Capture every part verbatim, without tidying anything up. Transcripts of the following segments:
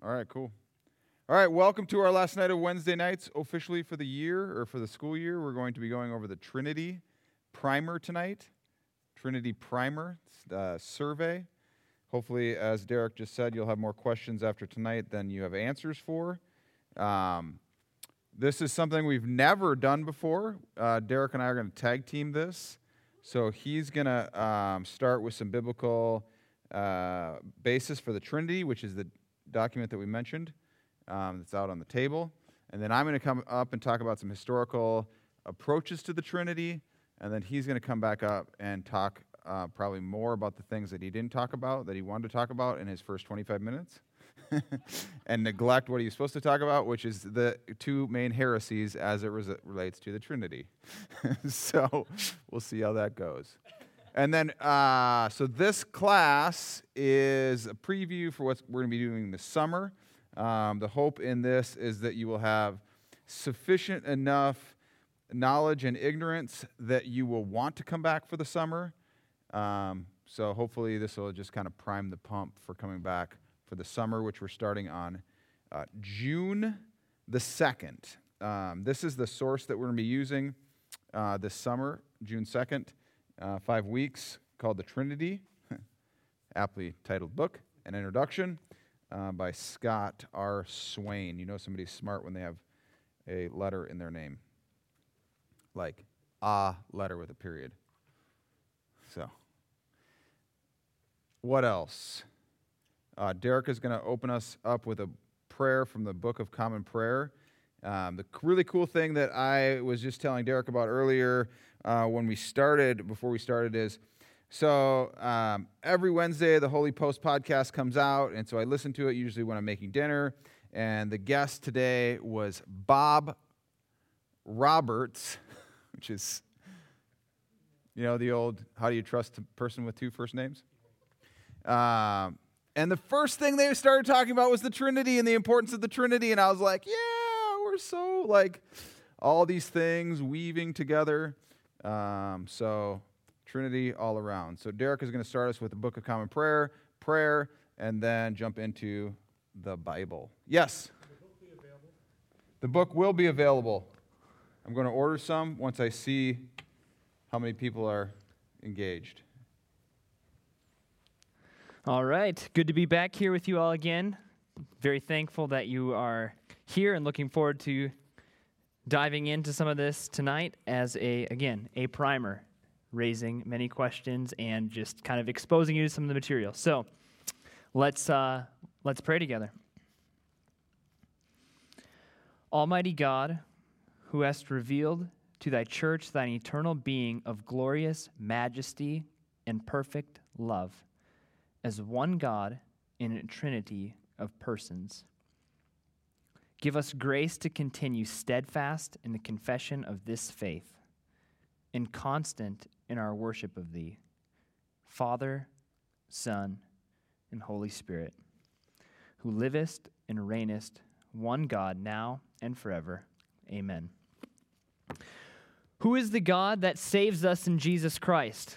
All right, cool. All right, welcome to our last night of Wednesday nights, officially for the year, or for the school year. We're going to be going over the Trinity Primer tonight. Trinity Primer uh, survey. Hopefully, as Derek just said, you'll have more questions after tonight than you have answers for. Um, this is something we've never done before. Uh, Derek and I are going to tag team this. So he's going to um, start with some biblical uh, basis for the Trinity, which is the document that we mentioned um, that's out on the table. And then I'm going to come up and talk about some historical approaches to the Trinity. And then he's going to come back up and talk uh, probably more about the things that he didn't talk about, that he wanted to talk about in his first twenty-five minutes. And neglect what he was supposed to talk about, which is the two main heresies as it res- relates to the Trinity. So we'll see how that goes. And then, uh, so this class is a preview for what we're going to be doing this summer. Um, the hope in this is that you will have sufficient enough knowledge and ignorance that you will want to come back for the summer. Um, so hopefully this will just kind of prime the pump for coming back for the summer, which we're starting on uh, June the second. Um, this is the source that we're going to be using uh, this summer, June second, uh, five weeks, called The Trinity, aptly titled book, an introduction uh, by Scott R. Swain. You know somebody's smart when they have a letter in their name, like a letter with a period. So, what else? Uh, Derek is going to open us up with a prayer from the Book of Common Prayer. Um, the really cool thing that I was just telling Derek about earlier uh, when we started, before we started, is so um, every Wednesday the Holy Post podcast comes out, and so I listen to it usually when I'm making dinner. And the guest today was Bob Roberts, which is, you know, the old, how do you trust a person with two first names? Um, and the first thing they started talking about was the Trinity and the importance of the Trinity. And I was like, yeah, we're so, like, all these things weaving together. Um, so, Trinity all around. So, Derek is going to start us with the Book of Common Prayer, prayer, and then jump into the Bible. Yes? Will the book be available? The book will be available. I'm going to order some once I see how many people are engaged. All right. Good to be back here with you all again. Very thankful that you are here and looking forward to diving into some of this tonight as a, again, a primer, raising many questions and just kind of exposing you to some of the material. So let's uh, let's pray together. Almighty God, who hast revealed to thy church thine eternal being of glorious majesty and perfect love, as one God in a trinity of persons. Give us grace to continue steadfast in the confession of this faith, and constant in our worship of thee, Father, Son, and Holy Spirit, who livest and reignest, one God, now and forever. Amen. Who is the God that saves us in Jesus Christ?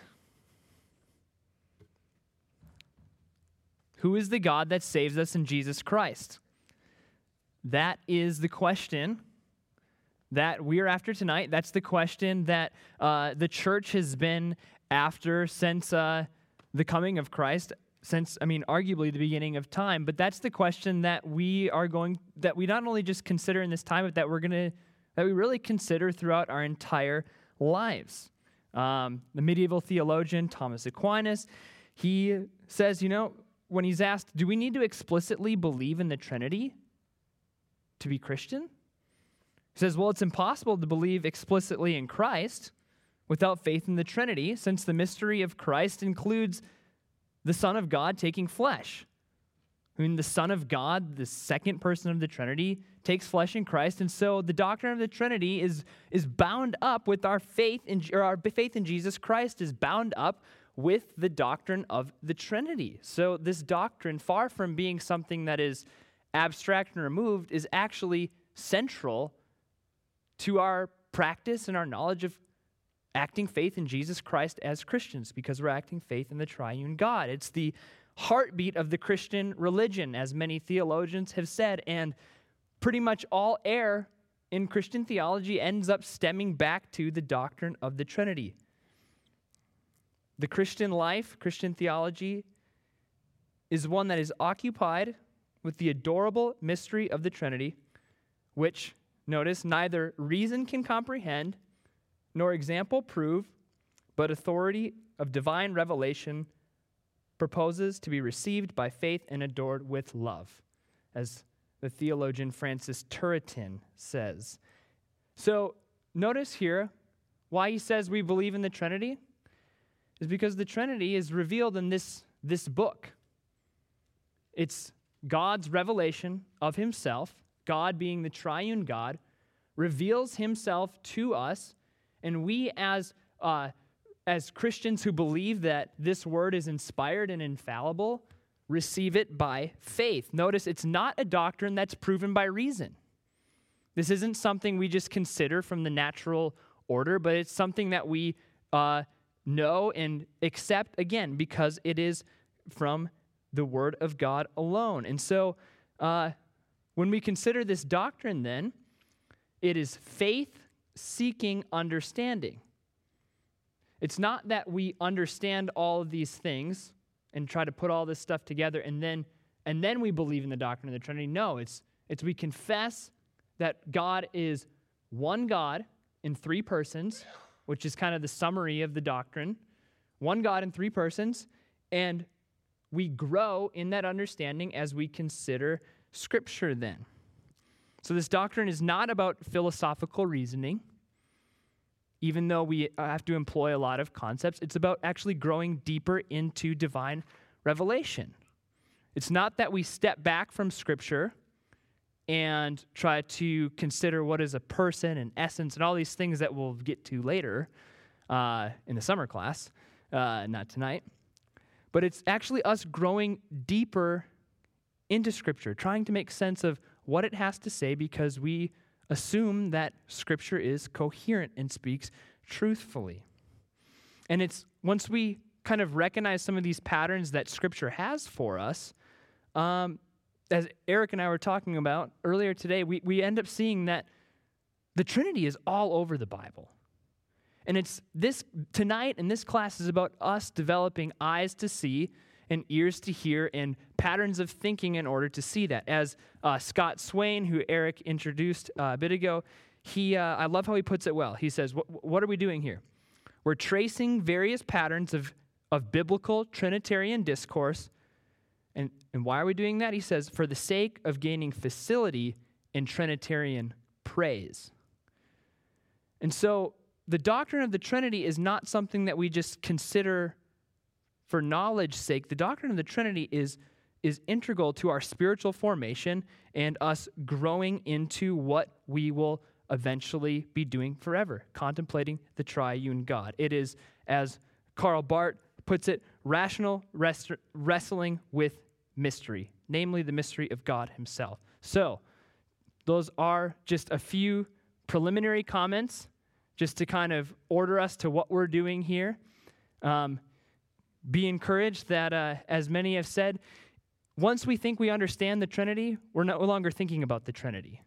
Who is the God that saves us in Jesus Christ? That is the question that we are after tonight. That's the question that uh, the church has been after since uh, the coming of Christ, since, I mean, arguably the beginning of time. But that's the question that we are going, that we not only just consider in this time, but that we're going to, that we really consider throughout our entire lives. Um, the medieval theologian Thomas Aquinas, he says, you know, when he's asked, do we need to explicitly believe in the Trinity to be Christian? He says, well, it's impossible to believe explicitly in Christ without faith in the Trinity, since the mystery of Christ includes the Son of God taking flesh. I mean, the Son of God, the second person of the Trinity, takes flesh in Christ, and so the doctrine of the Trinity is, is bound up with our faith in, or our faith in Jesus Christ is bound up with the doctrine of the Trinity. So this doctrine, far from being something that is abstract and removed, is actually central to our practice and our knowledge of acting faith in Jesus Christ as Christians, because we're acting faith in the triune God. It's the heartbeat of the Christian religion, as many theologians have said, and pretty much all error in Christian theology ends up stemming back to the doctrine of the Trinity. The Christian life, Christian theology, is one that is occupied with the adorable mystery of the Trinity, which, notice, neither reason can comprehend, nor example prove, but authority of divine revelation proposes to be received by faith and adored with love, as the theologian Francis Turretin says. So notice here why he says we believe in the Trinity is because the Trinity is revealed in this, this book. It's God's revelation of himself, God being the triune God, reveals himself to us, and we as uh, as Christians who believe that this word is inspired and infallible, receive it by faith. Notice it's not a doctrine that's proven by reason. This isn't something we just consider from the natural order, but it's something that we uh, know and accept, again, because it is from the Word of God alone. And so uh, when we consider this doctrine, then, it is faith-seeking understanding. It's not that we understand all of these things and try to put all this stuff together and then and then we believe in the doctrine of the Trinity. No, it's it's we confess that God is one God in three persons, which is kind of the summary of the doctrine. One God in three persons, and we grow in that understanding as we consider Scripture then. So this doctrine is not about philosophical reasoning. Even though we have to employ a lot of concepts, it's about actually growing deeper into divine revelation. It's not that we step back from Scripture and try to consider what is a person and essence and all these things that we'll get to later uh, in the summer class, uh, not tonight. But it's actually us growing deeper into Scripture, trying to make sense of what it has to say because we assume that Scripture is coherent and speaks truthfully. And it's once we kind of recognize some of these patterns that Scripture has for us, um, as Eric and I were talking about earlier today, we, we end up seeing that the Trinity is all over the Bible. And it's this tonight and this class is about us developing eyes to see and ears to hear and patterns of thinking in order to see that. As uh, Scott Swain, who Eric introduced uh, a bit ago, he uh, I love how he puts it well. He says, what are we doing here? We're tracing various patterns of, of biblical Trinitarian discourse. And, and why are we doing that? He says, for the sake of gaining facility in Trinitarian praise. And so the doctrine of the Trinity is not something that we just consider for knowledge's sake. The doctrine of the Trinity is, is integral to our spiritual formation and us growing into what we will eventually be doing forever, contemplating the triune God. It is, as Karl Barth puts it, rational rest- wrestling with mystery, namely the mystery of God himself. So, those are just a few preliminary comments just to kind of order us to what we're doing here. Um, Be encouraged that, uh, as many have said, once we think we understand the Trinity, we're no longer thinking about the Trinity.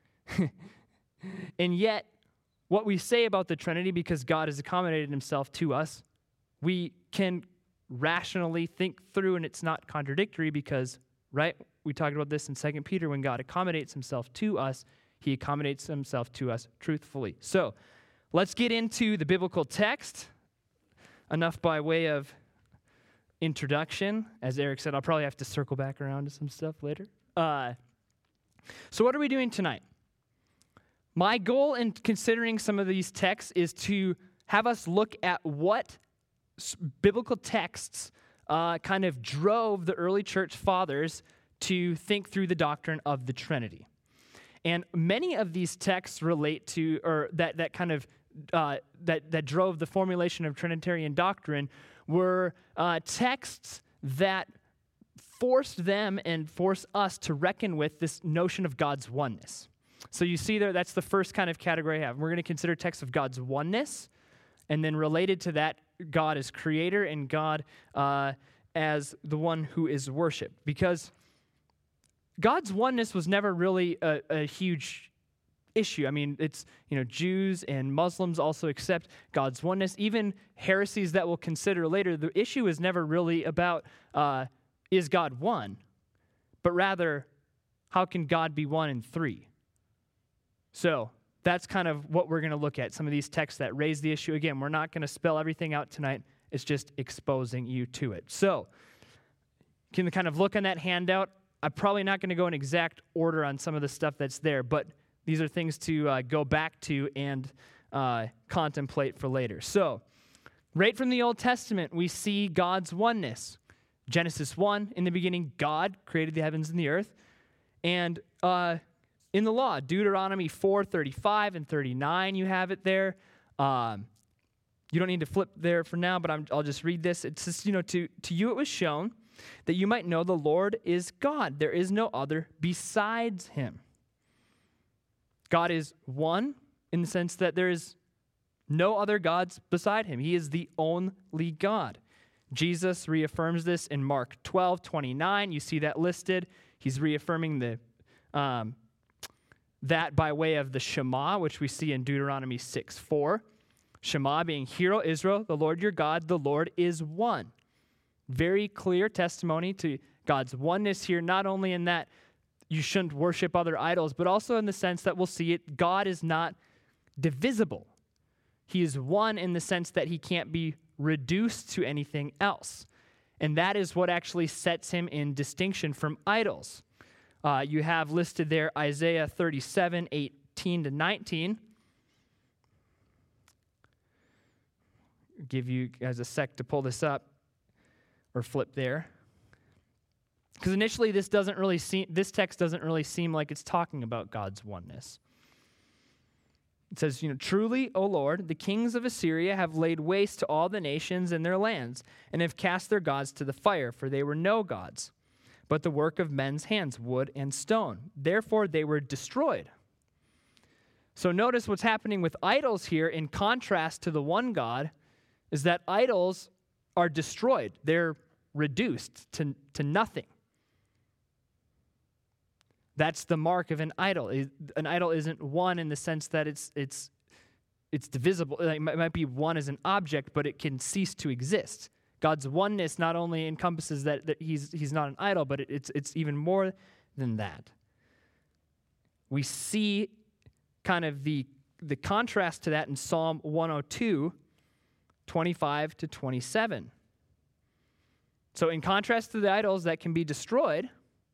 And yet, what we say about the Trinity, because God has accommodated himself to us, we can rationally think through, and it's not contradictory because, right, we talked about this in Second Peter, when God accommodates himself to us, he accommodates himself to us truthfully. So, let's get into the biblical text. Enough by way of introduction. As Eric said, I'll probably have to circle back around to some stuff later. Uh, so what are we doing tonight? My goal in considering some of these texts is to have us look at what s- biblical texts uh, kind of drove the early church fathers to think through the doctrine of the Trinity. And many of these texts relate to, or that, that kind of, uh, that, that drove the formulation of Trinitarian doctrine were uh, texts that forced them and forced us to reckon with this notion of God's oneness. So you see there, that's the first kind of category I have. We're going to consider texts of God's oneness, and then related to that, God is creator and God uh, as the one who is worshiped, because God's oneness was never really a, a huge issue. I mean, it's, you know, Jews and Muslims also accept God's oneness. Even heresies that we'll consider later, the issue is never really about uh, is God one, but rather, how can God be one in three? So that's kind of what we're going to look at, some of these texts that raise the issue. Again, we're not going to spell everything out tonight. It's just exposing you to it. So you can kind of look on that handout. I'm probably not going to go in exact order on some of the stuff that's there, but these are things to uh, go back to and uh, contemplate for later. So right from the Old Testament, we see God's oneness. Genesis one, in the beginning, God created the heavens and the earth. And uh, in the law, Deuteronomy four, thirty-five and thirty-nine, you have it there. Um, you don't need to flip there for now, but I'm, I'll just read this. It says, you know, to, to you it was shown that you might know the Lord is God. There is no other besides him. God is one in the sense that there is no other gods beside him. He is the only God. Jesus reaffirms this in Mark twelve, twenty-nine. You see that listed. He's reaffirming the um, that by way of the Shema, which we see in Deuteronomy six, four. Shema being, Hear, O Israel, the Lord your God, the Lord is one. Very clear testimony to God's oneness here, not only in that you shouldn't worship other idols, but also in the sense that we'll see it, God is not divisible. He is one in the sense that he can't be reduced to anything else. And that is what actually sets him in distinction from idols. Uh, you have listed there Isaiah thirty-seven, eighteen to nineteen. Give you guys a sec to pull this up or flip there. Because initially this doesn't really seem, this text doesn't really seem like it's talking about God's oneness. It says, you know, truly, O Lord, the kings of Assyria have laid waste to all the nations in their lands, and have cast their gods to the fire, for they were no gods, but the work of men's hands, wood and stone. Therefore they were destroyed. So notice what's happening with idols here in contrast to the one God is that idols are destroyed. They're reduced to, to nothing. That's the mark of an idol. An idol isn't one in the sense that it's it's it's divisible. It might be one as an object, but it can cease to exist. God's oneness not only encompasses that, that he's he's not an idol, but it, it's it's even more than that. We see kind of the the contrast to that in Psalm one oh two, twenty-five to twenty-seven. So in contrast to the idols that can be destroyed,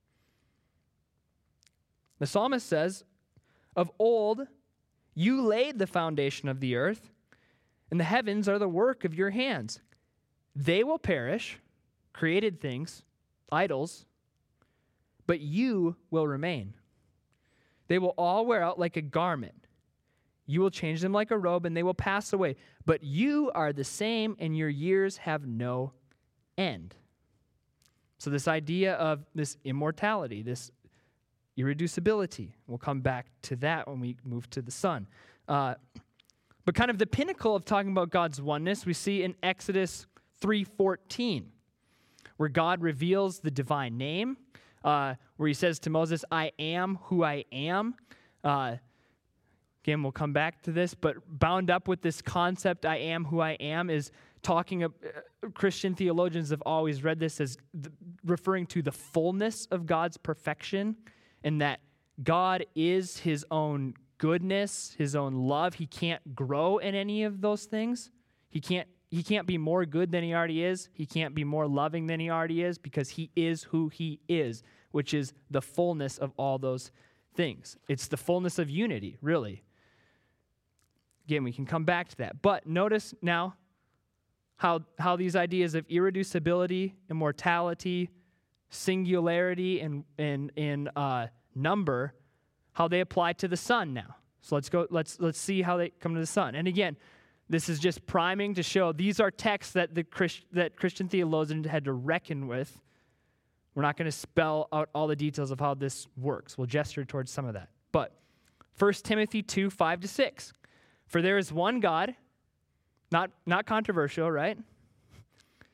the psalmist says, of old, you laid the foundation of the earth, and the heavens are the work of your hands. They will perish, created things, idols, but you will remain. They will all wear out like a garment. You will change them like a robe, and they will pass away. But you are the same, and your years have no end. So this idea of this immortality, this irreducibility. We'll come back to that when we move to the Son. Uh, but kind of the pinnacle of talking about God's oneness, we see in Exodus three fourteen, where God reveals the divine name, uh, where he says to Moses, I am who I am. Uh, again, we'll come back to this, but bound up with this concept, I am who I am, is talking of, uh, Christian theologians have always read this as th- referring to the fullness of God's perfection, and that God is his own goodness, his own love. He can't grow in any of those things. He can't he can't be more good than he already is. He can't be more loving than he already is, because he is who he is, which is the fullness of all those things. It's the fullness of unity, really. Again, we can come back to that. But notice now how how these ideas of irreducibility, immortality, singularity in in in uh, number, how they apply to the Son now. So let's go. Let's let's see how they come to the Son. And again, this is just priming to show these are texts that the Christ, that Christian theologians had to reckon with. We're not going to spell out all the details of how this works. We'll gesture towards some of that. But First Timothy two, five to six. For there is one God, not not controversial, right?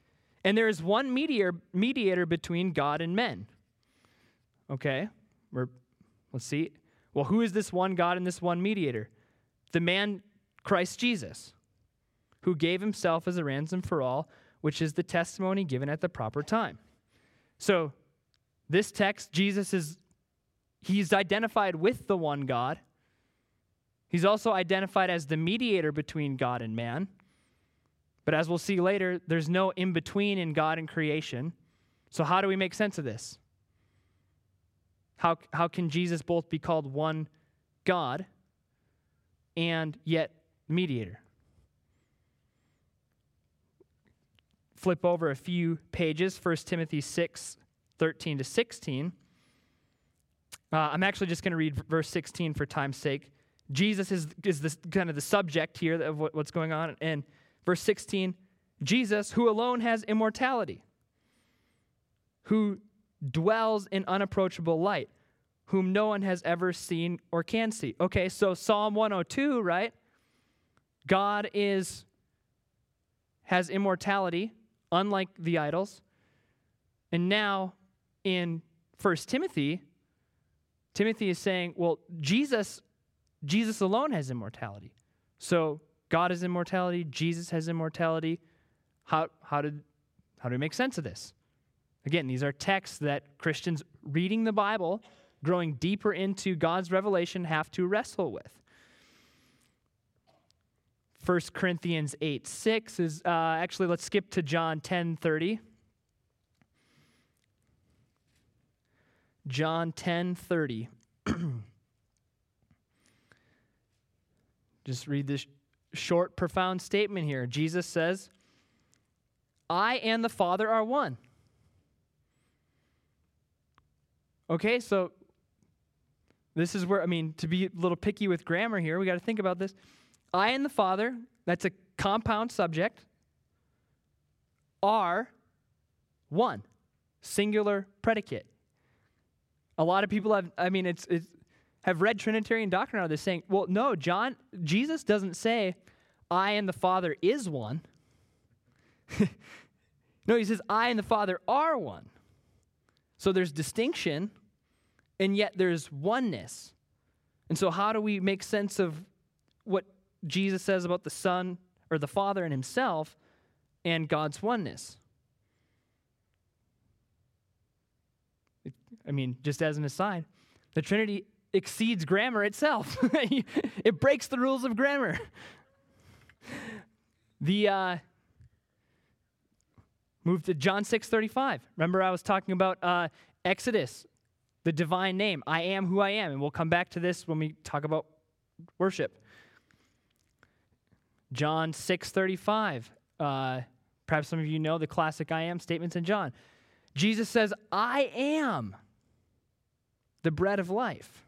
And there is one mediator, mediator between God and men. Okay, we're, let's see. Well, who is this one God and this one mediator? The man Christ Jesus, who gave himself as a ransom for all, which is the testimony given at the proper time. So this text, Jesus is, he's identified with the one God. He's also identified as the mediator between God and man. But as we'll see later, there's no in-between in God and creation. So how do we make sense of this? How, how can Jesus both be called one God and yet mediator? Flip over a few pages, First Timothy six, thirteen to sixteen. Uh, I'm actually just going to read verse sixteen for time's sake. Jesus is, is this, kind of the subject here of what, what's going on. And verse sixteen, Jesus, who alone has immortality, who dwells in unapproachable light, whom no one has ever seen or can see. Okay, so Psalm one oh two, right? God is has immortality, unlike the idols. And now in First Timothy, Timothy is saying, well, Jesus, Jesus alone has immortality. So God has immortality, Jesus has immortality. How, how, did, how do we make sense of this? Again, these are texts that Christians reading the Bible, growing deeper into God's revelation, have to wrestle with. First Corinthians eight six is, uh, actually, let's skip to John ten thirty. John ten thirty. Just read this short, profound statement here. Jesus says, I and the Father are one. Okay, so this is where, I mean, to be a little picky with grammar here, we got to think about this. I and the Father, that's a compound subject, are one, singular predicate. A lot of people have, I mean, it's, it's have read Trinitarian doctrine out of this saying, well, no, John, Jesus doesn't say, I and the Father is one. No, he says, I and the Father are one. So there's distinction, and yet there's oneness. And so how do we make sense of what Jesus says about the Son, or the Father and himself, and God's oneness? It, I mean, just as an aside, the Trinity exceeds grammar itself. It breaks the rules of grammar. The uh, move to John six thirty-five. Remember I was talking about uh, Exodus, the divine name. I am who I am. And we'll come back to this when we talk about worship. John six thirty-five. Uh, perhaps some of you know the classic I am statements in John. Jesus says, I am the bread of life.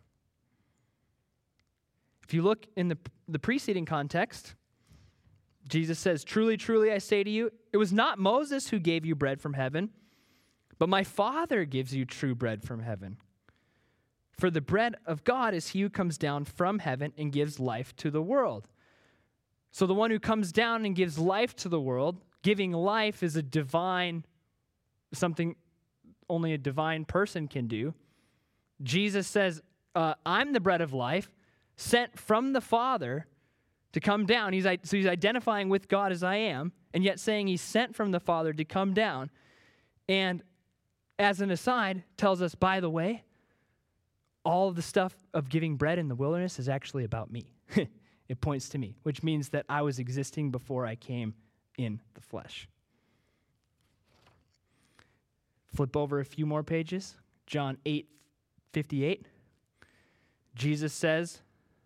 If you look in the, the preceding context, Jesus says, truly, truly, I say to you, it was not Moses who gave you bread from heaven, but my Father gives you true bread from heaven. For the bread of God is he who comes down from heaven and gives life to the world. So the one who comes down and gives life to the world, giving life is a divine, something only a divine person can do. Jesus says, uh, I'm the bread of life, sent from the Father to come down. He's, so he's identifying with God as I am, and yet saying he's sent from the Father to come down. And as an aside, tells us, by the way, all of the stuff of giving bread in the wilderness is actually about me. It points to me, which means that I was existing before I came in the flesh. Flip over a few more pages. John eight fifty-eight. Jesus says,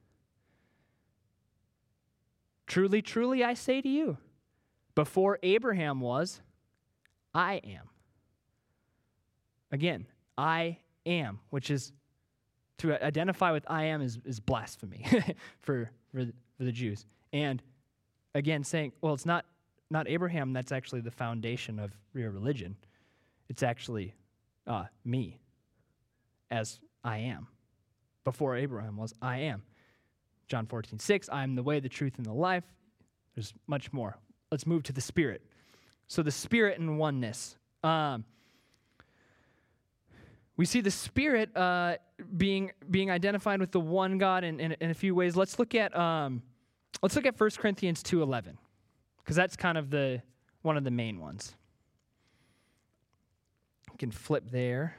truly, truly, I say to you, before Abraham was, I am. Again, I am, which is, to identify with I am is, is blasphemy for, for, the, for the Jews. And again, saying, well, it's not, not Abraham that's actually the foundation of your religion. It's actually uh, me, as I am. Before Abraham was, I am. John fourteen six, I am the way, the truth, and the life. There's much more. Let's move to the Spirit. So the Spirit and oneness. Um, we see the Spirit uh, being being identified with the one God in, in, in a few ways. Let's look at um, let's look at First Corinthians two eleven, because that's kind of the one of the main ones. You can flip there.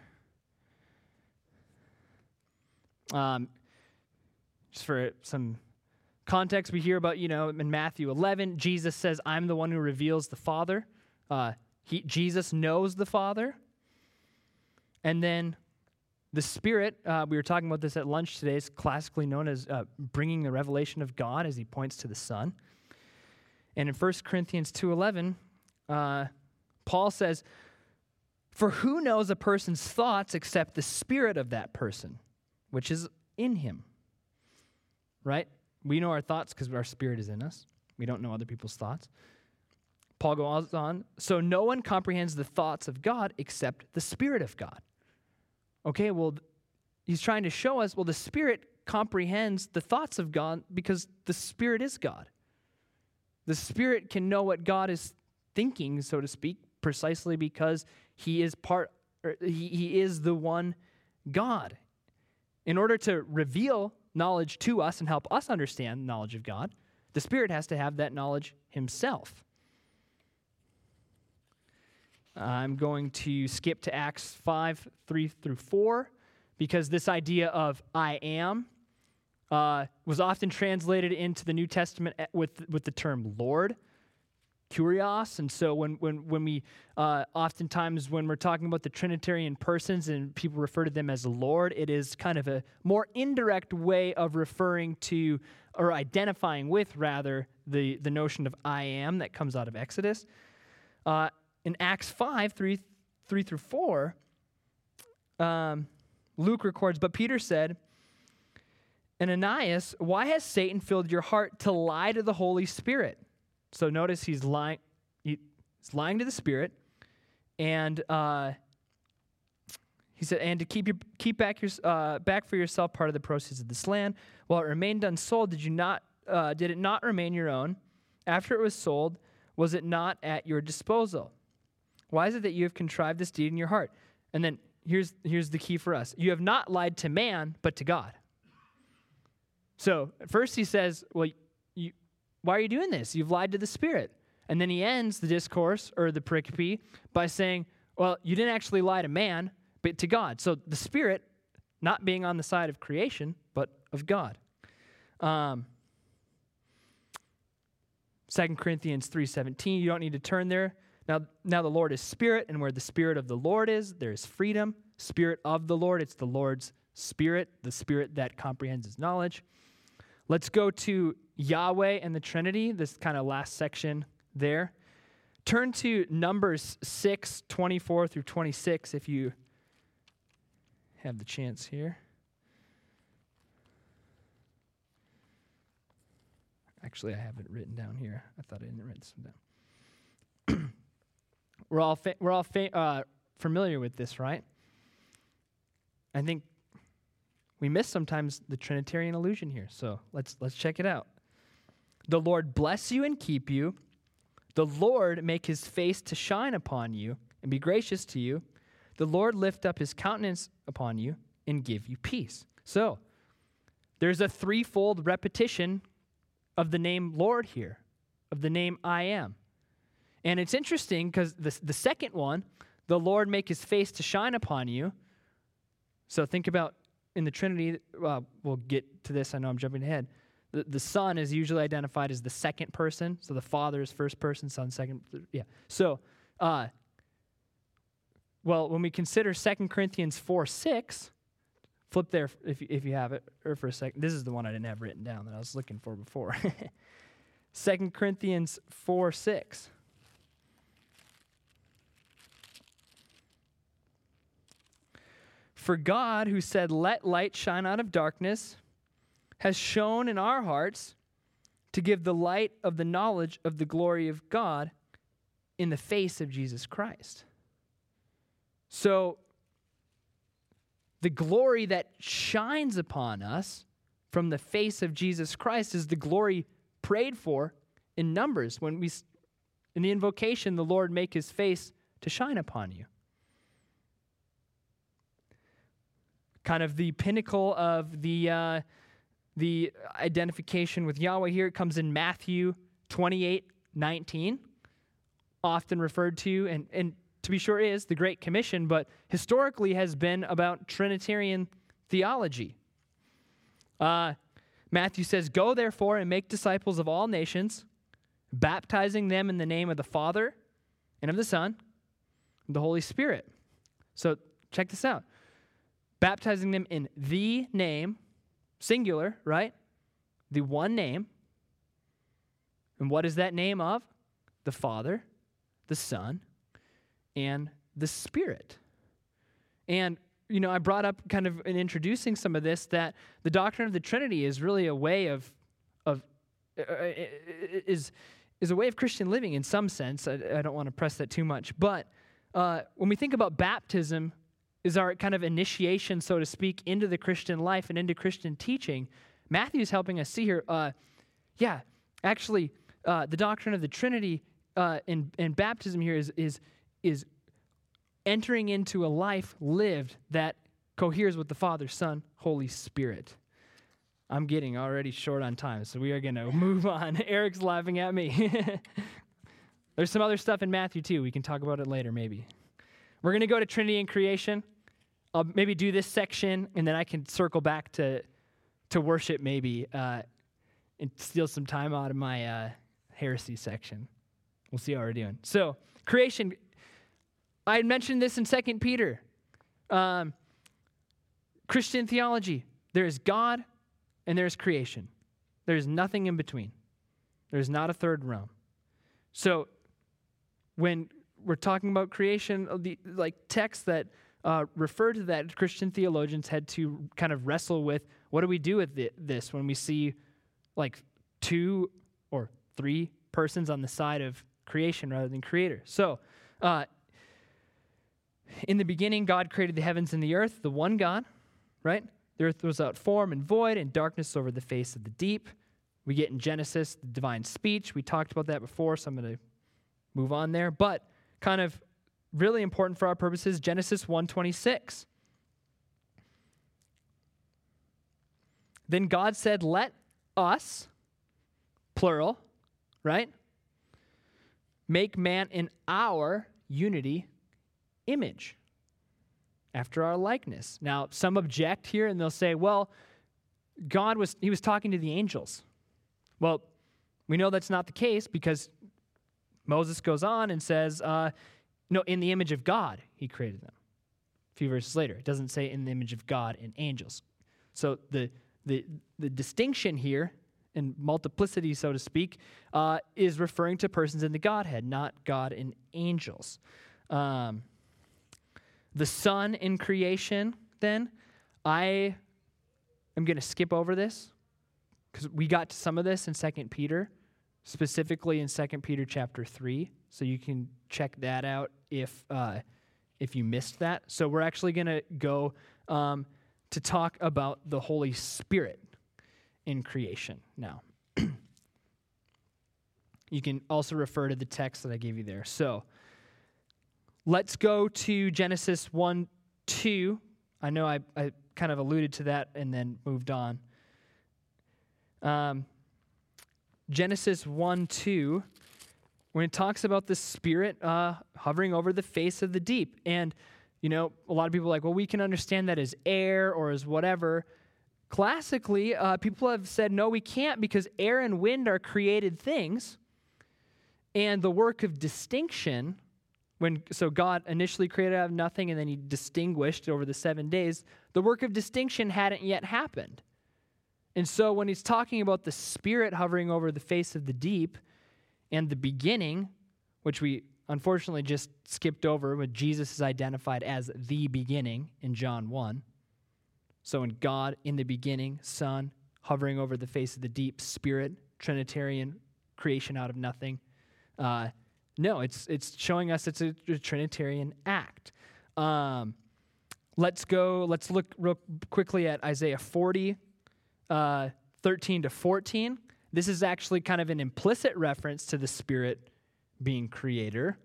Um, just for some context, we hear about, you know, in Matthew eleven, Jesus says, I'm the one who reveals the Father. Uh, he, Jesus knows the Father. And then the Spirit, uh, we were talking about this at lunch today, is classically known as uh, bringing the revelation of God as he points to the Son. And in First Corinthians two eleven, uh, Paul says, for who knows a person's thoughts except the spirit of that person, which is in him? Right? We know our thoughts because our spirit is in us. We don't know other people's thoughts. Paul goes on, so no one comprehends the thoughts of God except the Spirit of God. Okay, well, he's trying to show us, well, the Spirit comprehends the thoughts of God because the Spirit is God. The Spirit can know what God is thinking, so to speak, precisely because he is part, or he, he is the one God. In order to reveal knowledge to us and help us understand knowledge of God, the Spirit has to have that knowledge himself. I'm going to skip to Acts five, three through four, because this idea of I am uh, was often translated into the New Testament with, with the term Lord, Kurios. And so when when when we, uh, oftentimes when we're talking about the Trinitarian persons and people refer to them as Lord, it is kind of a more indirect way of referring to, or identifying with, rather, the, the notion of I am that comes out of Exodus. Uh, in Acts five, three, three through four, um, Luke records, but Peter said, Ananias, why has Satan filled your heart to lie to the Holy Spirit? So notice he's lying, he's lying to the Spirit, and uh, he said, and to keep your, keep back your uh, back for yourself part of the proceeds of this land, while it remained unsold, did you not? Uh, did it not remain your own? After it was sold, was it not at your disposal? Why is it that you have contrived this deed in your heart? And then here's here's the key for us: you have not lied to man, but to God. So at first he says, well, you, why are you doing this? You've lied to the Spirit. And then he ends the discourse, or the pericope, by saying, well, you didn't actually lie to man, but to God. So the Spirit not being on the side of creation, but of God. Um, Second Corinthians three seventeen, you don't need to turn there. Now, now the Lord is Spirit, and where the Spirit of the Lord is, there is freedom. Spirit of the Lord, it's the Lord's Spirit, the Spirit that comprehends his knowledge. Let's go to Yahweh and the Trinity, this kind of last section there. Turn to Numbers six, twenty-four through twenty-six if you have the chance here. Actually, I have it written down here. I thought I didn't write this down. we're all fa- we're all fa- uh, familiar with this, right? I think we miss sometimes the Trinitarian illusion here. So let's let's check it out. The Lord bless you and keep you. The Lord make his face to shine upon you and be gracious to you. The Lord lift up his countenance upon you and give you peace. So there's a threefold repetition of the name Lord here, of the name I am. And it's interesting because the, the second one, the Lord make his face to shine upon you. So think about in the Trinity, uh, we'll get to this, I know I'm jumping ahead. The, the Son is usually identified as the second person. So the Father is first person, Son second. Yeah. So, uh, well, when we consider Second Corinthians four six, flip there if you, if you have it, or for a second. This is the one I didn't have written down that I was looking for before. Second Corinthians four six. For God, who said, let light shine out of darkness, has shone in our hearts to give the light of the knowledge of the glory of God in the face of Jesus Christ. So, the glory that shines upon us from the face of Jesus Christ is the glory prayed for in Numbers when we in the invocation, the Lord make his face to shine upon you. Kind of the pinnacle of the uh, the identification with Yahweh here. It comes in Matthew twenty-eight nineteen, often referred to, and, and to be sure is the Great Commission, but historically has been about Trinitarian theology. Uh, Matthew says, "Go therefore and make disciples of all nations, baptizing them in the name of the Father and of the Son and the Holy Spirit." So check this out. Baptizing them in the name, singular, right? The one name. And what is that name of? The Father, the Son, and the Spirit. And, you know, I brought up kind of in introducing some of this that the doctrine of the Trinity is really a way of, of uh, is, is a way of Christian living in some sense. I, I don't want to press that too much. But uh, when we think about baptism, is our kind of initiation, so to speak, into the Christian life and into Christian teaching. Matthew's helping us see here, uh, yeah, actually, uh, the doctrine of the Trinity uh, in, in baptism here is, is, is entering into a life lived that coheres with the Father, Son, Holy Spirit. I'm getting already short on time, so we are going to move on. Eric's laughing at me. There's some other stuff in Matthew, too. We can talk about it later, maybe. We're going to go to Trinity and creation. I'll maybe do this section, and then I can circle back to to worship maybe uh, and steal some time out of my uh, heresy section. We'll see how we're doing. So, creation. I mentioned this in Second Peter. Um, Christian theology. There is God, and there is creation. There is nothing in between. There is not a third realm. So, when we're talking about creation, the like texts that uh, refer to that, Christian theologians had to kind of wrestle with, what do we do with the, this when we see like two or three persons on the side of creation rather than creator? So, uh, in the beginning, God created the heavens and the earth, the one God, right? The earth was without form and void, and darkness over the face of the deep. We get in Genesis the divine speech. We talked about that before, so I'm going to move on there. But kind of really important for our purposes, Genesis one twenty-six. Then God said, "Let us," plural, right, "make man in our," unity, "image, after our likeness." Now, some object here and they'll say, well, God was, he was talking to the angels. Well, we know that's not the case because Moses goes on and says, uh, no, in the image of God, he created them. A few verses later, it doesn't say in the image of God and angels. So the the the distinction here, in multiplicity, so to speak, uh, is referring to persons in the Godhead, not God and angels. Um, the Son in creation, then, I am going to skip over this because we got to some of this in Second Peter, specifically in Second Peter chapter three, so you can check that out if uh, if you missed that. So we're actually going to go um, to talk about the Holy Spirit in creation now. You can also refer to the text that I gave you there. So let's go to Genesis one two. I know I, I kind of alluded to that and then moved on. Um, Genesis one two, when it talks about the Spirit uh, hovering over the face of the deep. And, you know, a lot of people are like, well, we can understand that as air or as whatever. Classically, uh, people have said, no, we can't, because air and wind are created things. And the work of distinction, when so God initially created out of nothing and then he distinguished over the seven days, the work of distinction hadn't yet happened. And so when he's talking about the Spirit hovering over the face of the deep and the beginning, which we unfortunately just skipped over, when Jesus is identified as the beginning in John one. So in God, in the beginning, Son, hovering over the face of the deep, Spirit, Trinitarian, creation out of nothing. Uh, no, it's it's showing us it's a, a Trinitarian act. Um, let's go, let's look real quickly at Isaiah forty, uh, thirteen to fourteen. This is actually kind of an implicit reference to the Spirit being creator.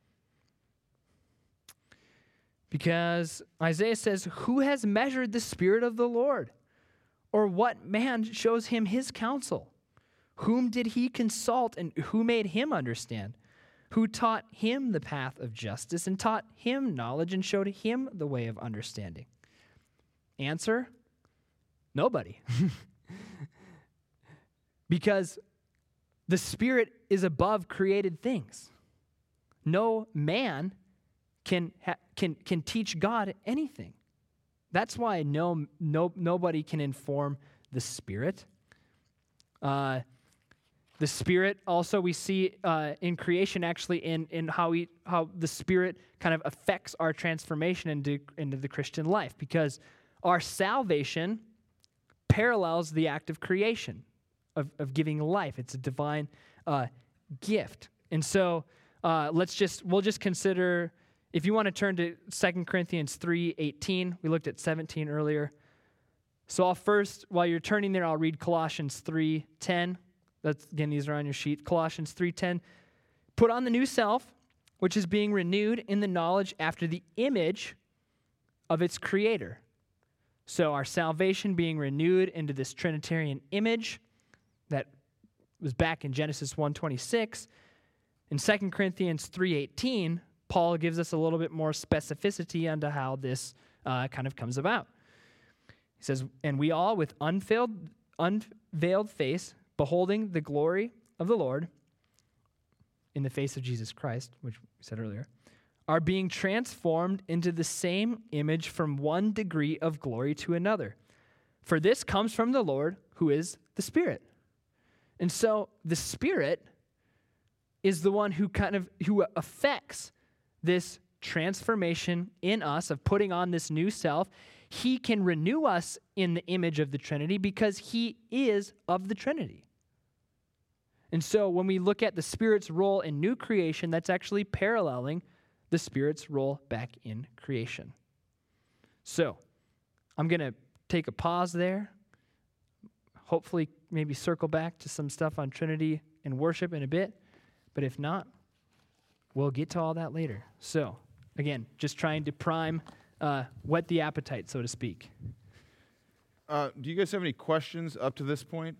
Because Isaiah says, who has measured the Spirit of the Lord? Or what man shows him his counsel? Whom did he consult and who made him understand? Who taught him the path of justice and taught him knowledge and showed him the way of understanding? Answer, nobody. Because the Spirit is above created things. No man can ha- can can teach God anything. That's why no no nobody can inform the Spirit. Uh, the Spirit also we see uh, in creation, actually in in how we how the Spirit kind of affects our transformation into into the Christian life, because our salvation parallels the act of creation, of of giving life. It's a divine uh, gift, and so uh, let's just we'll just consider. If you want to turn to Second Corinthians three eighteen, we looked at seventeen earlier. So I'll first, while you're turning there, I'll read Colossians three ten. That's, again, these are on your sheet. Colossians three ten. Put on the new self, which is being renewed in the knowledge after the image of its creator. So our salvation being renewed into this Trinitarian image that was back in Genesis one twenty-six. In Second Corinthians three eighteen, Paul gives us a little bit more specificity onto how this uh, kind of comes about. He says, and we all with unveiled, unveiled face, beholding the glory of the Lord in the face of Jesus Christ, which we said earlier, are being transformed into the same image from one degree of glory to another. For this comes from the Lord, who is the Spirit. And so the Spirit is the one who kind of, who affects this transformation in us of putting on this new self. He can renew us in the image of the Trinity because he is of the Trinity. And so when we look at the Spirit's role in new creation, that's actually paralleling the Spirit's role back in creation. So I'm going to take a pause there, hopefully maybe circle back to some stuff on Trinity and worship in a bit, but if not, we'll get to all that later. So, again, just trying to prime, uh, whet the appetite, so to speak. Uh, do you guys have any questions up to this point?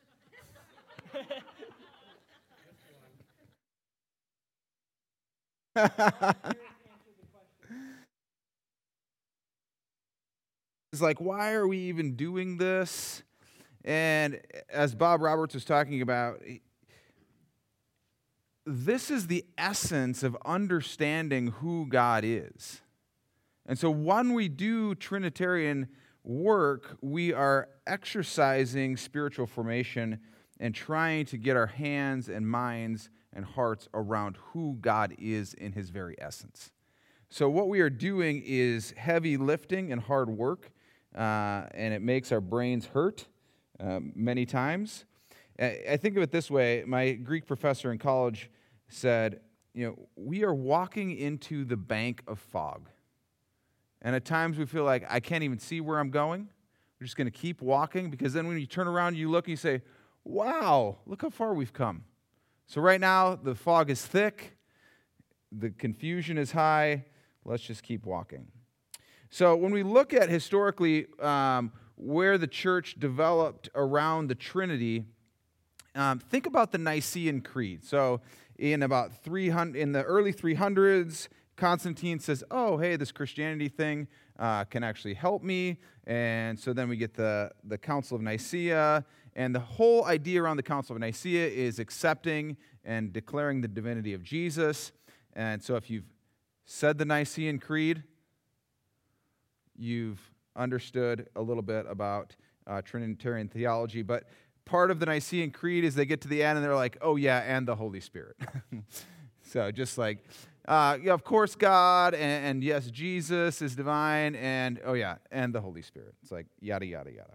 It's like, why are we even doing this? And as Bob Roberts was talking about, this is the essence of understanding who God is. And so when we do Trinitarian work, we are exercising spiritual formation and trying to get our hands and minds and hearts around who God is in his very essence. So what we are doing is heavy lifting and hard work, uh, and it makes our brains hurt uh, many times. I think of it this way. My Greek professor in college said, you know, we are walking into the bank of fog. And at times we feel like, I can't even see where I'm going. We're just going to keep walking, because then when you turn around, you look and you say, wow, look how far we've come. So right now, the fog is thick. The confusion is high. Let's just keep walking. So when we look at historically um, where the church developed around the Trinity, um, think about the Nicene Creed. So in about three hundred, in the early three hundreds, Constantine says, oh, hey, this Christianity thing uh, can actually help me. And so then we get the, the Council of Nicaea. And the whole idea around the Council of Nicaea is accepting and declaring the divinity of Jesus. And so if you've said the Nicene Creed, you've understood a little bit about uh, Trinitarian theology. But part of the Nicene Creed is they get to the end and they're like, oh yeah, and the Holy Spirit. So just like, uh, yeah, of course God, and, and yes, Jesus is divine, and oh yeah, and the Holy Spirit. It's like yada, yada, yada.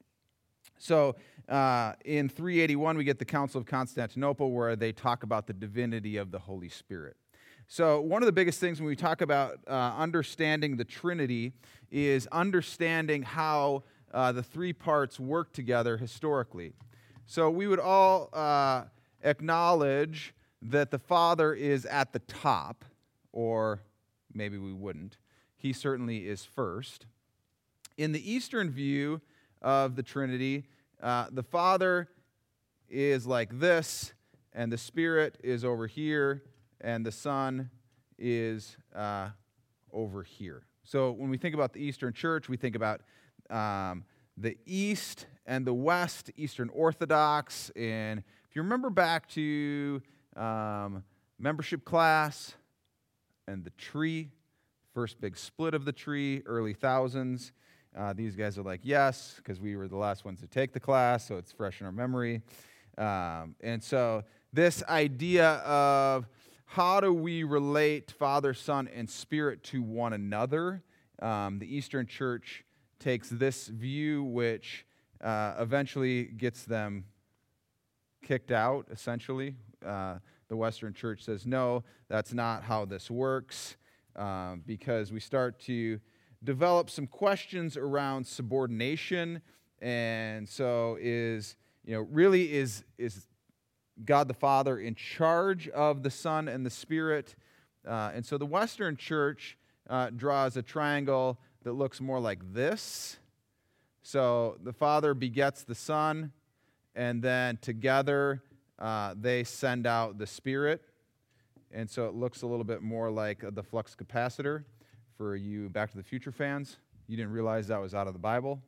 So uh, in three eighty-one, we get the Council of Constantinople, where they talk about the divinity of the Holy Spirit. So one of the biggest things when we talk about uh, understanding the Trinity is understanding how uh, the three parts work together historically. So we would all uh, acknowledge that the Father is at the top, or maybe we wouldn't. He certainly is first. In the Eastern view of the Trinity, uh, the Father is like this, and the Spirit is over here, and the Son is uh, over here. So when we think about the Eastern Church, we think about um, the East and the West, Eastern Orthodox. And if you remember back to um, membership class and the tree, first big split of the tree, early thousands, uh, these guys are like, yes, because we were the last ones to take the class, so it's fresh in our memory. Um, and so this idea of how do we relate Father, Son, and Spirit to one another, um, the Eastern Church takes this view, which uh, eventually gets them kicked out, essentially. Uh, the Western Church says, no, that's not how this works, um, because we start to develop some questions around subordination. And so is, you know, really is, is God the Father in charge of the Son and the Spirit? Uh, and so the Western Church uh, draws a triangle that looks more like this. So the Father begets the Son, and then together uh, they send out the Spirit. And so it looks a little bit more like uh, the flux capacitor for you Back to the Future fans. You didn't realize that was out of the Bible,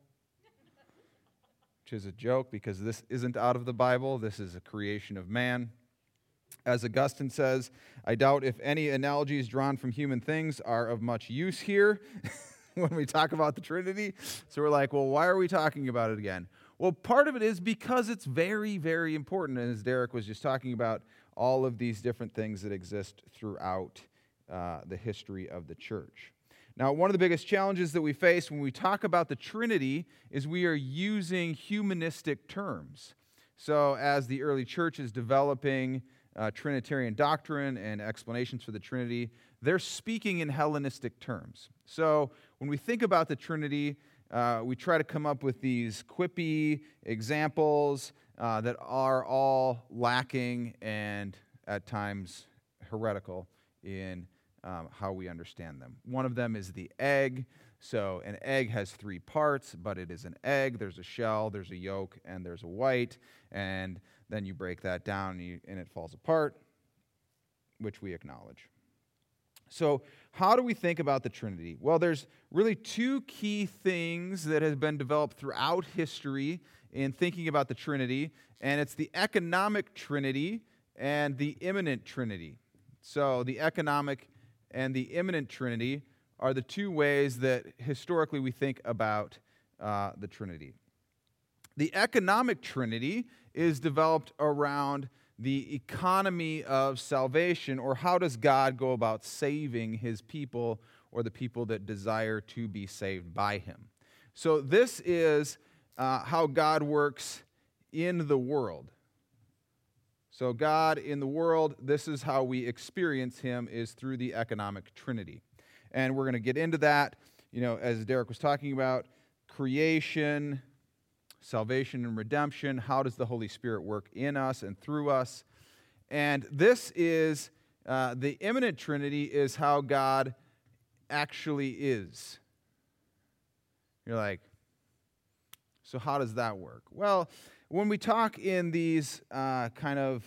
which is a joke because this isn't out of the Bible. This is a creation of man. As Augustine says, I doubt if any analogies drawn from human things are of much use here when we talk about the Trinity. So we're like, well, why are we talking about it again? Well, part of it is because it's very, very important. And as Derek was just talking about, all of these different things that exist throughout uh, the history of the church. Now, one of the biggest challenges that we face when we talk about the Trinity is we are using humanistic terms. So as the early church is developing uh, Trinitarian doctrine and explanations for the Trinity, they're speaking in Hellenistic terms. So when we think about the Trinity, uh, we try to come up with these quippy examples uh, that are all lacking and at times heretical in Um, how we understand them. One of them is the egg. So an egg has three parts, but it is an egg. There's a shell, there's a yolk, and there's a white. And then you break that down and, you, and it falls apart, which we acknowledge. So how do we think about the Trinity? Well, there's really two key things that have been developed throughout history in thinking about the Trinity, and it's the economic Trinity and the immanent Trinity. So the economic and the immanent Trinity are the two ways that historically we think about uh, the Trinity. The economic Trinity is developed around the economy of salvation, or how does God go about saving his people or the people that desire to be saved by him. So this is uh, how God works in the world. So God in the world, this is how we experience him, is through the economic Trinity. And we're going to get into that, you know, as Derek was talking about, creation, salvation and redemption. How does the Holy Spirit work in us and through us? And this is, uh, the immanent Trinity is how God actually is. You're like, so how does that work? Well, when we talk in these uh, kind of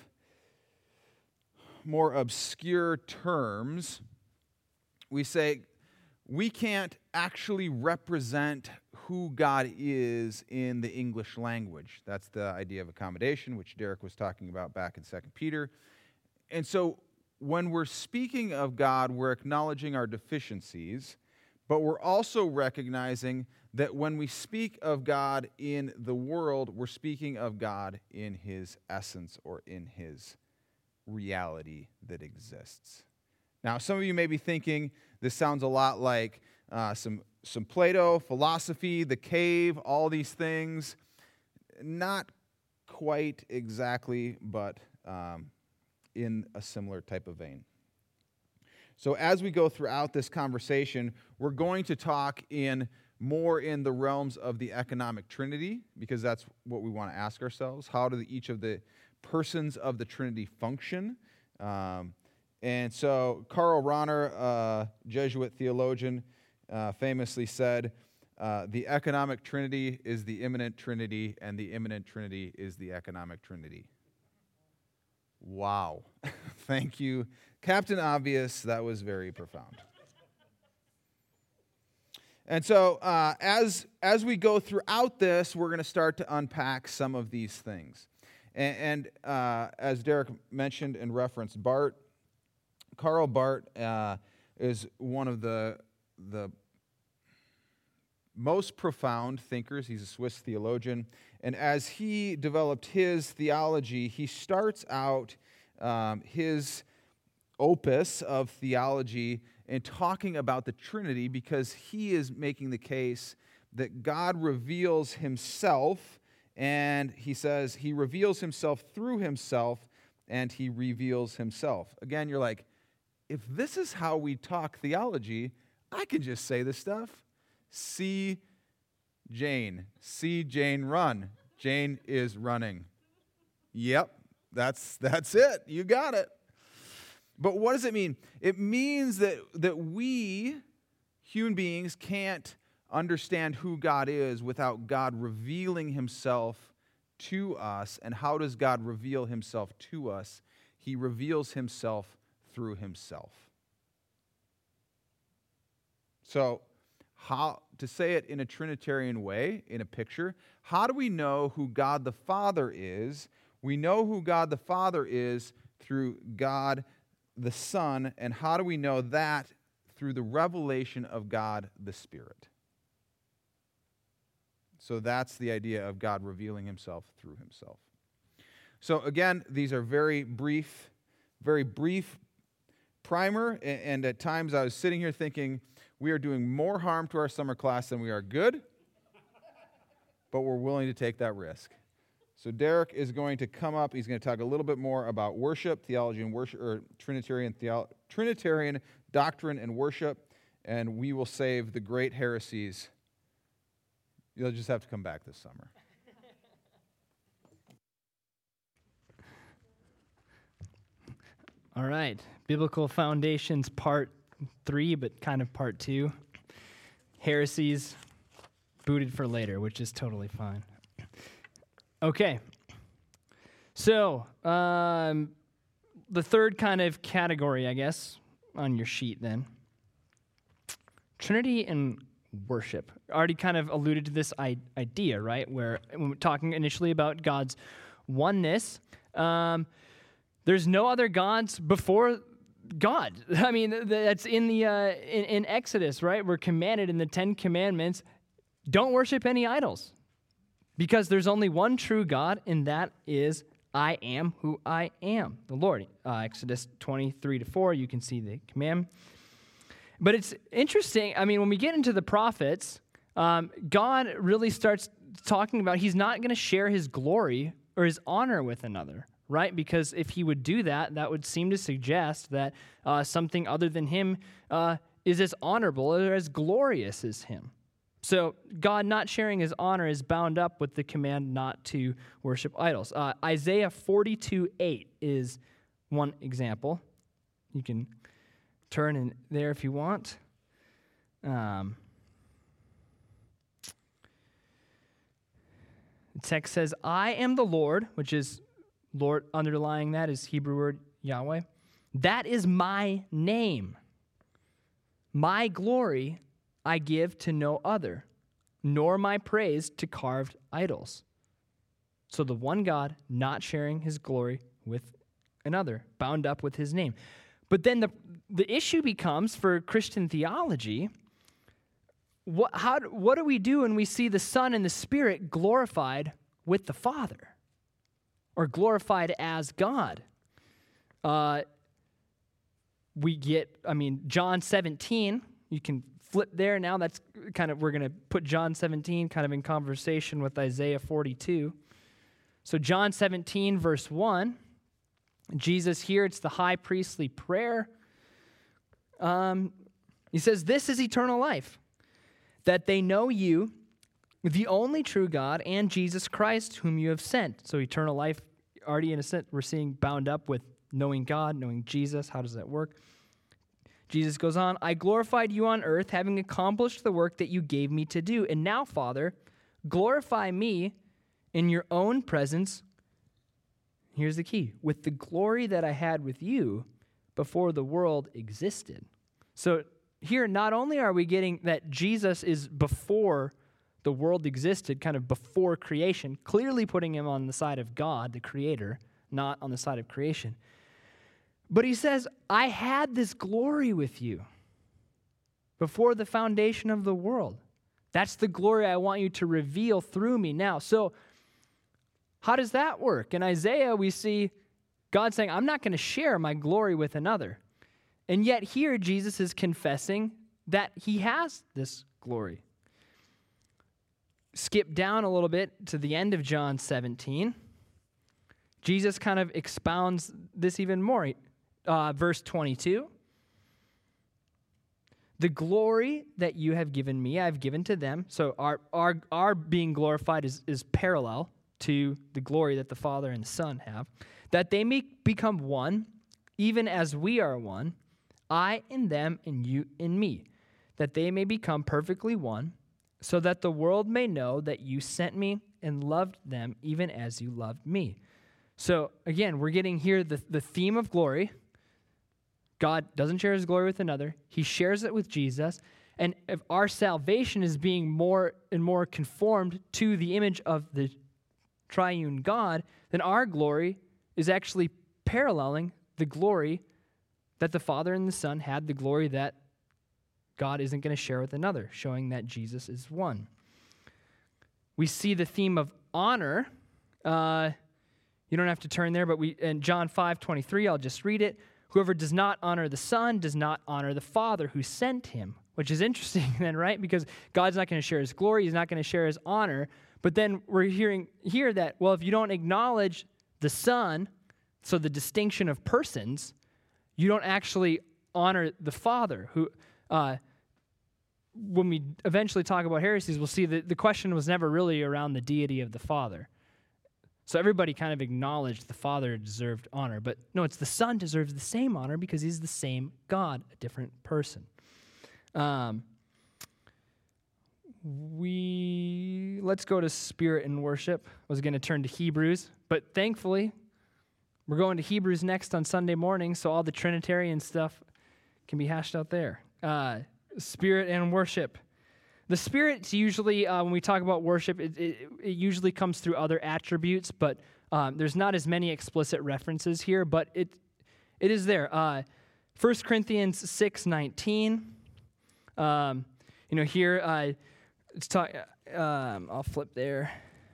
more obscure terms, we say we can't actually represent who God is in the English language. That's the idea of accommodation, which Derek was talking about back in Second Peter. And so when we're speaking of God, we're acknowledging our deficiencies, but we're also recognizing that when we speak of God in the world, we're speaking of God in his essence or in his reality that exists. Now, some of you may be thinking this sounds a lot like uh, some, some Plato, philosophy, the cave, all these things. Not quite exactly, but um, in a similar type of vein. So as we go throughout this conversation, we're going to talk in more in the realms of the economic Trinity, because that's what we want to ask ourselves. How do each of the persons of the Trinity function? Um, and so Karl Rahner, uh, Jesuit theologian, uh, famously said, uh, the economic trinity is the immanent trinity, and the immanent trinity is the economic trinity. Wow. Thank you, Captain Obvious. That was very profound. And so uh, as, as we go throughout this, we're going to start to unpack some of these things. And, and uh, as Derek mentioned and referenced, Barth, Karl Barth uh, is one of the, the most profound thinkers. He's a Swiss theologian. And as he developed his theology, he starts out um, his opus of theology and talking about the Trinity, because he is making the case that God reveals himself, and he says he reveals himself through himself, and he reveals himself. Again, you're like, if this is how we talk theology, I can just say this stuff. See Jane. See Jane run. Jane is running. Yep, that's that's it. You got it. But what does it mean? It means that, that we, human beings, can't understand who God is without God revealing himself to us. And how does God reveal himself to us? He reveals himself through himself. So, how to say it in a Trinitarian way, in a picture, how do we know who God the Father is? We know who God the Father is through God the Son, and how do we know that? Through the revelation of God the Spirit. So that's the idea of God revealing himself through himself. So again, these are very brief, very brief primer, and at times I was sitting here thinking, we are doing more harm to our summer class than we are good, but we're willing to take that risk. So Derek is going to come up. He's going to talk a little bit more about worship, theology, and worship, or Trinitarian theo- Trinitarian doctrine and worship, and we will save the great heresies. You'll just have to come back this summer. All right, Biblical Foundations Part Three, but kind of Part Two. Heresies, booted for later, which is totally fine. Okay, so um, the third kind of category, I guess, on your sheet then, Trinity and worship. Already kind of alluded to this I- idea, right, where when we're talking initially about God's oneness, um, there's no other gods before God. I mean, that's in the uh, in, in Exodus, right? We're commanded in the Ten Commandments, don't worship any idols. Because there's only one true God, and that is I am who I am, the Lord. Uh, Exodus twenty-three to four, you can see the command. But it's interesting, I mean, when we get into the prophets, um, God really starts talking about he's not going to share his glory or his honor with another, right? Because if he would do that, that would seem to suggest that uh, something other than him uh, is as honorable or as glorious as him. So God not sharing his honor is bound up with the command not to worship idols. Uh, Isaiah forty-two eight is one example. You can turn in there if you want. Um, the text says, I am the Lord, which is, Lord, underlying that is Hebrew word Yahweh. That is my name. My glory I give to no other, nor my praise to carved idols. So the one God not sharing his glory with another, bound up with his name. But then the the issue becomes for Christian theology, what how what do we do when we see the Son and the Spirit glorified with the Father, or glorified as God? Uh, we get, I mean, John seventeen, you can flip there now. That's kind of, we're going to put John seventeen kind of in conversation with Isaiah forty-two. So John seventeen, verse one, Jesus here, it's the high priestly prayer. Um, he says, this is eternal life, that they know you, the only true God, and Jesus Christ, whom you have sent. So eternal life, already in a sense, we're seeing bound up with knowing God, knowing Jesus. How does that work? Jesus goes on, I glorified you on earth, having accomplished the work that you gave me to do. And now, Father, glorify me in your own presence. Here's the key, with the glory that I had with you before the world existed. So here, not only are we getting that Jesus is before the world existed, kind of before creation, clearly putting him on the side of God, the creator, not on the side of creation. But he says, I had this glory with you before the foundation of the world. That's the glory I want you to reveal through me now. So how does that work? In Isaiah, we see God saying, I'm not going to share my glory with another. And yet here, Jesus is confessing that he has this glory. Skip down a little bit to the end of John seventeen. Jesus kind of expounds this even more. Uh, verse twenty-two. The glory that you have given me, I have given to them. So our our, our being glorified is, is parallel to the glory that the Father and the Son have. That they may become one, even as we are one, I in them and you in me. That they may become perfectly one, so that the world may know that you sent me and loved them even as you loved me. So again, we're getting here the, the theme of glory. God doesn't share his glory with another. He shares it with Jesus. And if our salvation is being more and more conformed to the image of the triune God, then our glory is actually paralleling the glory that the Father and the Son had, the glory that God isn't going to share with another, showing that Jesus is one. We see the theme of honor. Uh, you don't have to turn there, but we in John five twenty-three, I'll just read it. Whoever does not honor the Son does not honor the Father who sent him, which is interesting then, right? Because God's not going to share his glory. He's not going to share his honor. But then we're hearing here that, well, if you don't acknowledge the Son, so the distinction of persons, you don't actually honor the Father who... Uh, when we eventually talk about heresies, we'll see that the question was never really around the deity of the Father. So everybody kind of acknowledged the Father deserved honor, but no, it's the Son deserves the same honor because he's the same God, a different person. Um, we let's go to spirit and worship. I was going to turn to Hebrews, but thankfully, we're going to Hebrews next on Sunday morning, so all the Trinitarian stuff can be hashed out there. Uh, Spirit and worship. The Spirit's usually, uh, when we talk about worship, it, it, it usually comes through other attributes, but um, there's not as many explicit references here, but it it is there. Uh, First Corinthians six nineteen. Um, you know, here, uh, it's talk, um, I'll flip there.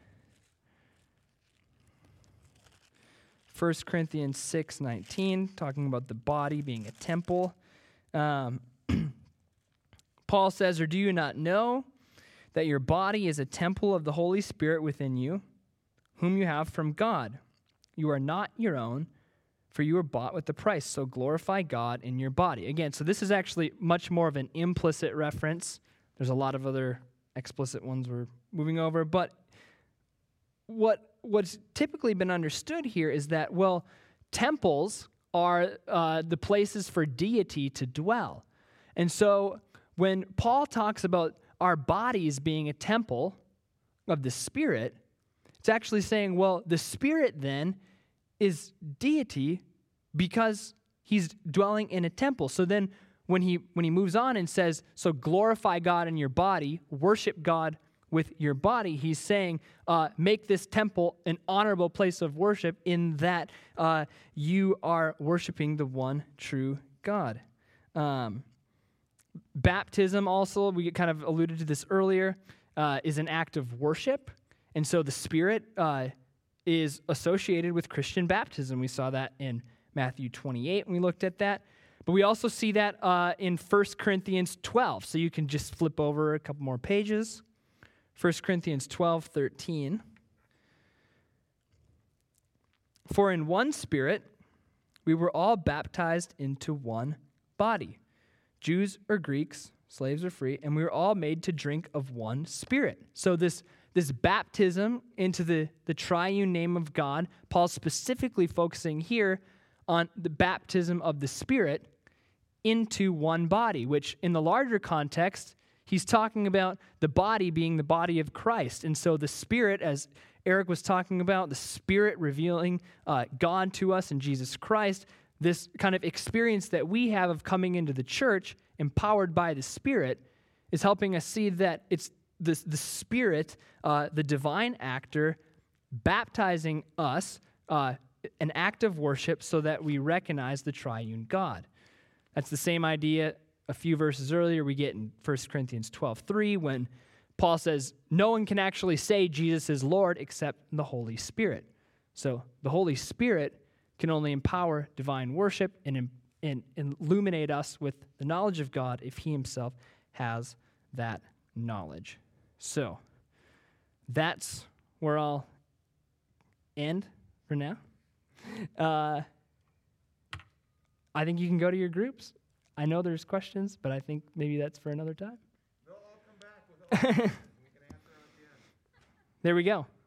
First Corinthians six nineteen, talking about the body being a temple. Um Paul says, or do you not know that your body is a temple of the Holy Spirit within you, whom you have from God? You are not your own, for you were bought with a price, so glorify God in your body. Again, so this is actually much more of an implicit reference. There's a lot of other explicit ones we're moving over, but what what's typically been understood here is that, well, temples are uh, the places for deity to dwell. And so when Paul talks about our bodies being a temple of the Spirit, it's actually saying, well, the Spirit then is deity because he's dwelling in a temple. So then when he when he moves on and says, so glorify God in your body, worship God with your body, he's saying, uh, make this temple an honorable place of worship in that uh, you are worshiping the one true God. Um Baptism also, we kind of alluded to this earlier, uh, is an act of worship. And so the Spirit uh, is associated with Christian baptism. We saw that in Matthew twenty-eight when we looked at that. But we also see that uh, in First Corinthians twelve. So you can just flip over a couple more pages. First Corinthians twelve thirteen. For in one Spirit we were all baptized into one body. Jews or Greeks, slaves or free, and we were all made to drink of one Spirit. So this, this baptism into the, the triune name of God, Paul's specifically focusing here on the baptism of the Spirit into one body, which in the larger context, he's talking about the body being the body of Christ. And so the Spirit, as Eric was talking about, the Spirit revealing uh, God to us in Jesus Christ, this kind of experience that we have of coming into the church, empowered by the Spirit, is helping us see that it's the, the Spirit, uh, the divine actor, baptizing us, uh, an act of worship so that we recognize the triune God. That's the same idea a few verses earlier we get in First Corinthians twelve three when Paul says, no one can actually say Jesus is Lord except the Holy Spirit. So the Holy Spirit can only empower divine worship and, and, and illuminate us with the knowledge of God if he himself has that knowledge. So that's where I'll end for now. Uh, I think you can go to your groups. I know there's questions, but I think maybe that's for another time. They'll all come back with all we can answer them at the end. There we go.